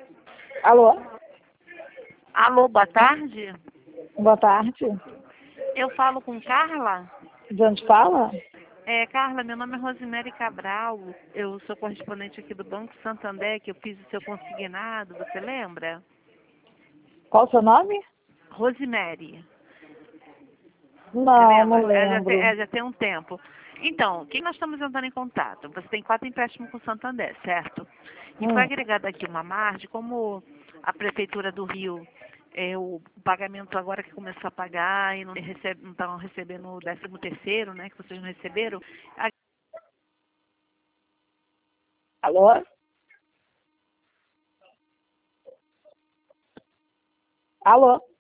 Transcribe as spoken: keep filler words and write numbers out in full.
Alô? Alô, boa tarde. Boa tarde. Eu falo com Carla. De onde fala? É, Carla, meu nome é Rosemary Cabral. Eu sou correspondente aqui do Banco Santander, que eu fiz o seu consignado, você lembra? Qual o seu nome? Rosemary. Você Não, lembra? não É, já, tem, lembro. é, já tem um tempo. Então, quem nós estamos entrando em contato? Você tem quatro empréstimos com o Santander, certo? E foi Hum. agregada aqui uma margem, como a Prefeitura do Rio, é, o pagamento agora que começou a pagar e não recebe, não estão recebendo o décimo terceiro, né, que vocês não receberam. a- Alô? Alô?